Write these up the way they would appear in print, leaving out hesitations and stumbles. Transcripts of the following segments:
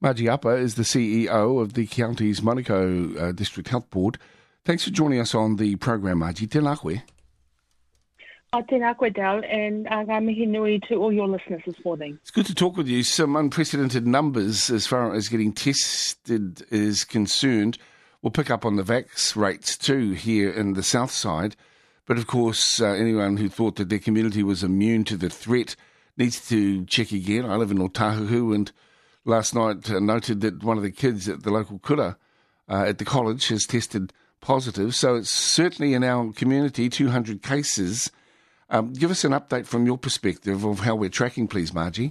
Margie Upper is the CEO of the county's Manukau District Health Board. Thanks for joining us on the program, Margie. Tēnā koe. Tēnā koe, Dal, and ngā mihi nui to all your listeners this morning. It's good to talk with you. Some unprecedented numbers as far as getting tested is concerned. We'll pick up on the vax rates too here in the south side. But of course, anyone who thought that their community was immune to the threat needs to check again. I live in Otahuhu, and last night noted that one of the kids at the local kura at the college has tested positive. So it's certainly in our community, 200 cases. Give us an update from your perspective of how we're tracking, please, Margie.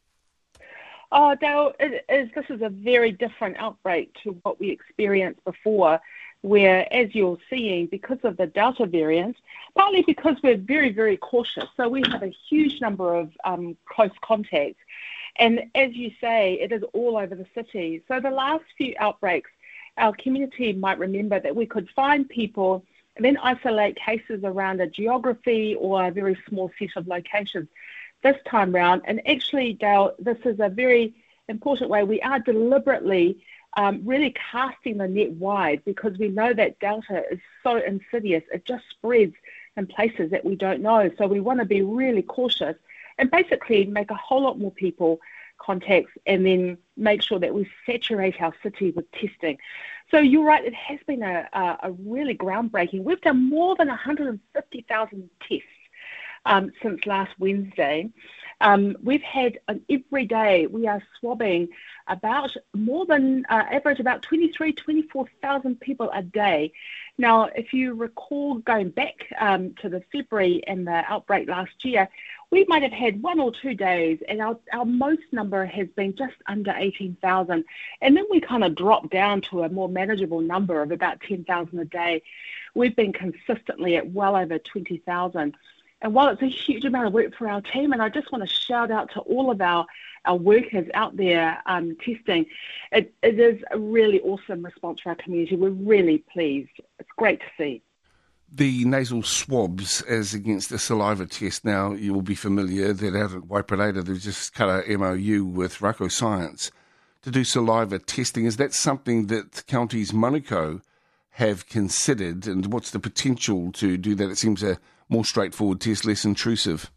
Oh, Dale, this is a very different outbreak to what we experienced before, where, as you're seeing, because of the Delta variant, partly because we're very, very cautious, so we have a huge number of close contacts. And as you say, it is all over the city. So the last few outbreaks, our community might remember that we could find people and then isolate cases around a geography or a very small set of locations. This time round, and actually, Dale, this is a very important way. We are deliberately really casting the net wide, because we know that Delta is so insidious. It just spreads in places that we don't know. So we want to be really cautious and basically make a whole lot more people contacts, and then make sure that we saturate our city with testing. So you're right, it has been a really groundbreaking. We've done more than 150,000 tests since last Wednesday. We've had every day, we are swabbing about more than average about 24,000 people a day. Now, if you recall going back to the February and the outbreak last year, we might have had 1 or 2 days, and our most number has been just under 18,000. And then we kind of dropped down to a more manageable number of about 10,000 a day. We've been consistently at well over 20,000. And while it's a huge amount of work for our team, and I just want to shout out to all of our workers out there testing, it is a really awesome response for our community. We're really pleased. It's great to see. The nasal swabs as against the saliva test. Now, you will be familiar that out at Waipareta, they've just cut a MOU with Rako Science to do saliva testing. Is that something that counties Manukau have considered, and what's the potential to do that? It seems a more straightforward test, less intrusive.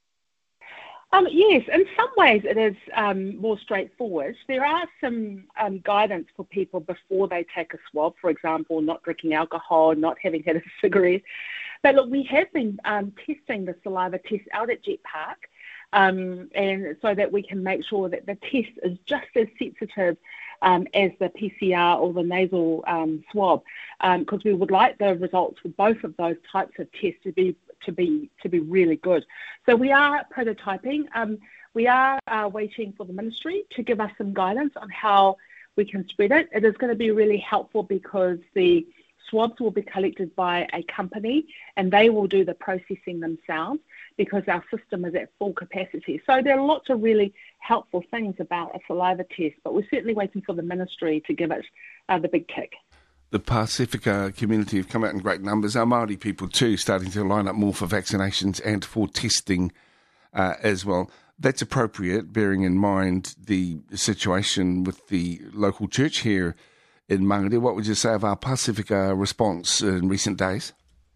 Yes, in some ways it is more straightforward. There are some guidance for people before they take a swab, for example, not drinking alcohol, not having had a cigarette. But look, we have been testing the saliva test out at Jet Park, and so that we can make sure that the test is just as sensitive as the PCR or the nasal swab, because we would like the results for both of those types of tests to be really good. So we are prototyping. We are waiting for the ministry to give us some guidance on how we can spread it. It is going to be really helpful because the swabs will be collected by a company and they will do the processing themselves, because our system is at full capacity. So there are lots of really helpful things about a saliva test, but we're certainly waiting for the ministry to give it the big tick. The Pasifika community have come out in great numbers. Our Māori people too starting to line up more for vaccinations and for testing as well. That's appropriate, bearing in mind the situation with the local church here in Mangere. What would you say of our Pasifika response in recent days?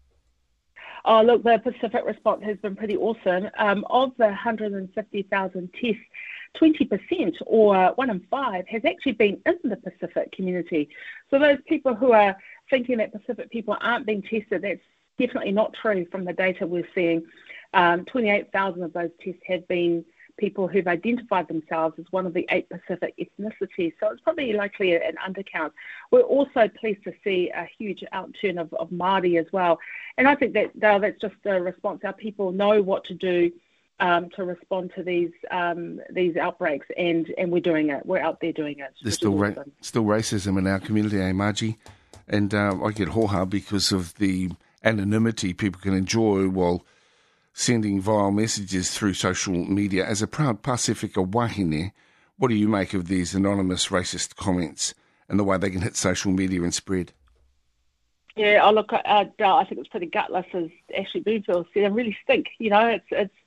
Oh, look, the Pacific response has been pretty awesome. Of the 150,000 tests, 20%, or 1 in 5, has actually been in the Pacific community. So those people who are thinking that Pacific people aren't being tested, that's definitely not true from the data we're seeing. 28,000 of those tests have been people who've identified themselves as one of the 8 Pacific ethnicities. So it's probably likely an undercount. We're also pleased to see a huge outturn of Māori as well. And I think that's just a response. Our people know what to do to respond to these outbreaks, and we're doing it. We're out there doing it. There's still racism in our community, Margie? And I get hoha because of the anonymity people can enjoy while sending vile messages through social media. As a proud Pasifika wahine, what do you make of these anonymous racist comments and the way they can hit social media and spread? Yeah, I think it's pretty gutless, as Ashley Bloomfield said, and really stink. You know, it's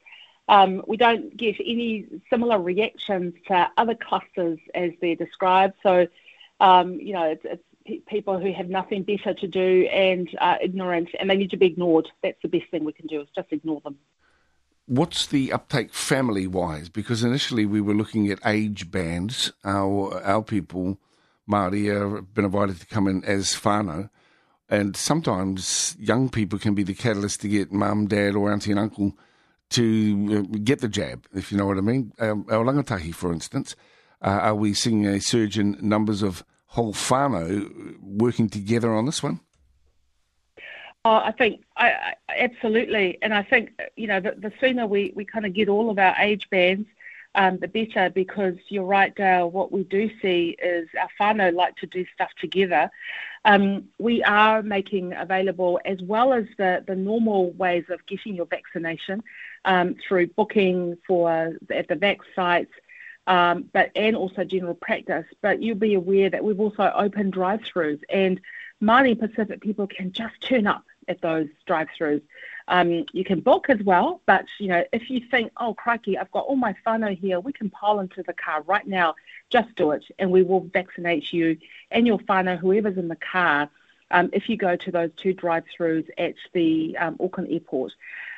We don't get any similar reactions to other clusters as they're described. So, it's people who have nothing better to do and are ignorant, and they need to be ignored. That's the best thing we can do, is just ignore them. What's the uptake family-wise? Because initially we were looking at age bands. Our people, Māori, have been invited to come in as whānau, and sometimes young people can be the catalyst to get mum, dad or auntie and uncle to get the jab, if you know what I mean. Our rangatahi, for instance, are we seeing a surge in numbers of whole whānau working together on this one? I think absolutely, and I think the sooner we kind of get all of our age bands, the better. Because you're right, Dale. What we do see is our whānau like to do stuff together. We are making available, as well as the normal ways of getting your vaccination through booking at the vac sites, and also general practice. But you'll be aware that we've also opened drive-throughs, and Māori Pacific people can just turn up at those drive-throughs. You can book as well, but if you think, oh crikey, I've got all my whānau here, we can pile into the car right now, just do it, and we will vaccinate you and your whānau, whoever's in the car, if you go to those 2 drive-throughs at the Auckland Airport.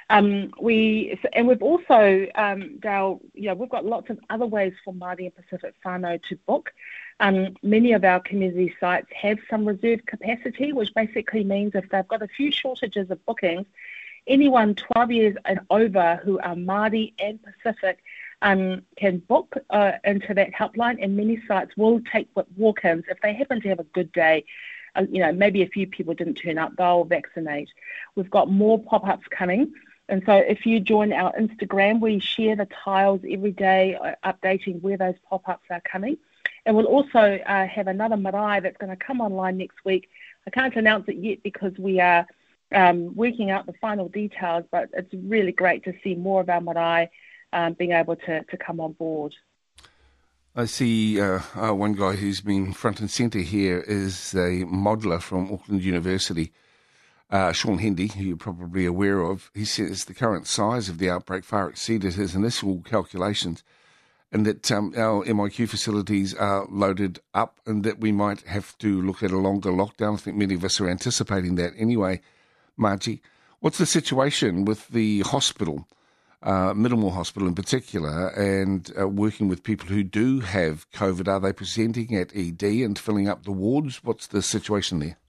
We've also, Dale, we've got lots of other ways for Māori and Pacific whānau to book. Many of our community sites have some reserved capacity, which basically means if they've got a few shortages of bookings, anyone 12 years and over who are Māori and Pacific can book into that helpline, and many sites will take walk-ins. If they happen to have a good day, maybe a few people didn't turn up, they'll vaccinate. We've got more pop-ups coming. And so if you join our Instagram, we share the tiles every day, updating where those pop-ups are coming. And we'll also have another marae that's going to come online next week. I can't announce it yet because we are working out the final details, but it's really great to see more of our marae being able to come on board. I see one guy who's been front and centre here is a modeller from Auckland University, Sean Hendy, who you're probably aware of. He says the current size of the outbreak far exceeded his initial calculations, and that our MIQ facilities are loaded up and that we might have to look at a longer lockdown. I think many of us are anticipating that anyway. Margie, what's the situation with the hospital, Middlemore Hospital in particular, and working with people who do have COVID? Are they presenting at ED and filling up the wards? What's the situation there?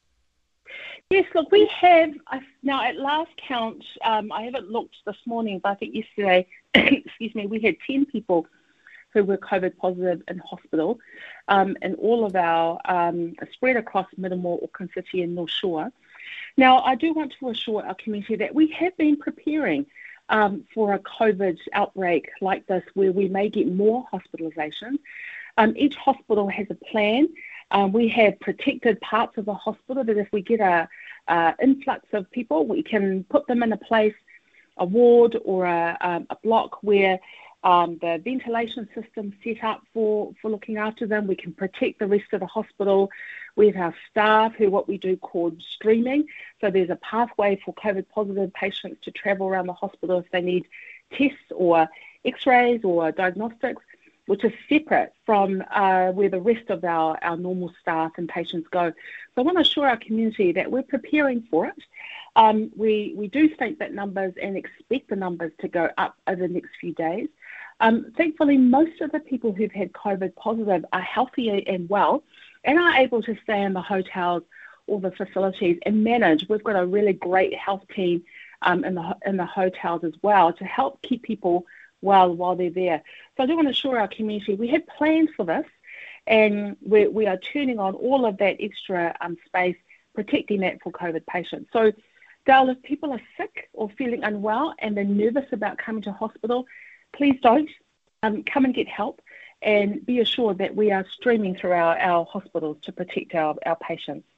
Yes, look, we have, now at last count, I haven't looked this morning, but I think yesterday, we had 10 people who were COVID positive in hospital, and all of our spread across Middlemore, Auckland City and North Shore. Now, I do want to assure our community that we have been preparing for a COVID outbreak like this, where we may get more hospitalisations. Each hospital has a plan. We have protected parts of the hospital that if we get a influx of people, we can put them in a ward or a block where the ventilation system set up for looking after them. We can protect the rest of the hospital. We have our staff who what we do called streaming. So there's a pathway for COVID positive patients to travel around the hospital if they need tests or x-rays or diagnostics, which is separate from where the rest of our normal staff and patients go. So I want to assure our community that we're preparing for it. We do think that numbers and expect the numbers to go up over the next few days. Thankfully, most of the people who've had COVID positive are healthy and well and are able to stay in the hotels or the facilities and manage. We've got a really great health team in the hotels as well to help keep people well while they're there. So I do want to assure our community we had planned for this, and we are turning on all of that extra space, protecting that for COVID patients. So, Dale, if people are sick or feeling unwell and they're nervous about coming to hospital, please don't. Come and get help, and be assured that we are streaming through our hospitals to protect our patients.